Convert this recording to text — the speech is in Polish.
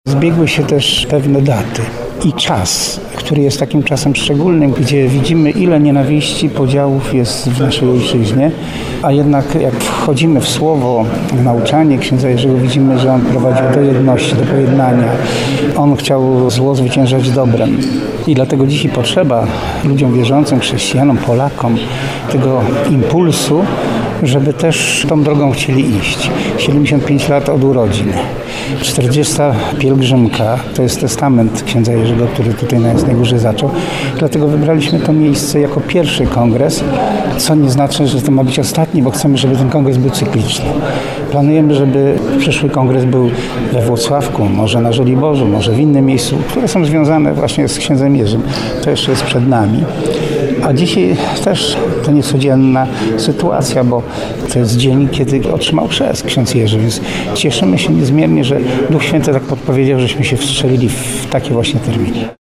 Zbiegły się też pewne daty i czas, który jest takim czasem szczególnym, gdzie widzimy, ile nienawiści, podziałów jest w naszej ojczyźnie, a jednak jak wchodzimy w słowo, w nauczanie księdza Jerzego, widzimy, że on prowadził do jedności, do pojednania. On chciał zło zwyciężać dobrem. I dlatego dzisiaj potrzeba ludziom wierzącym, chrześcijanom, Polakom tego impulsu, żeby też tą drogą chcieli iść. 75 lat od urodzin. 40. pielgrzymka, to jest testament księdza Jerzego, który tutaj na Jasnej Górze zaczął. Dlatego wybraliśmy to miejsce jako pierwszy kongres, co nie znaczy, że to ma być ostatni, bo chcemy, żeby ten kongres był cykliczny. Planujemy, żeby przyszły kongres był we Włocławku, może na Żoliborzu, może w innym miejscu, które są związane właśnie z księdzem Jerzym. To jeszcze jest przed nami. A dzisiaj też to niecodzienna sytuacja, bo to jest dzień, kiedy otrzymał chrzest ksiądz Jerzy, więc cieszymy się niezmiernie, że Duch Święty tak podpowiedział, żeśmy się wstrzelili w takie właśnie terminy.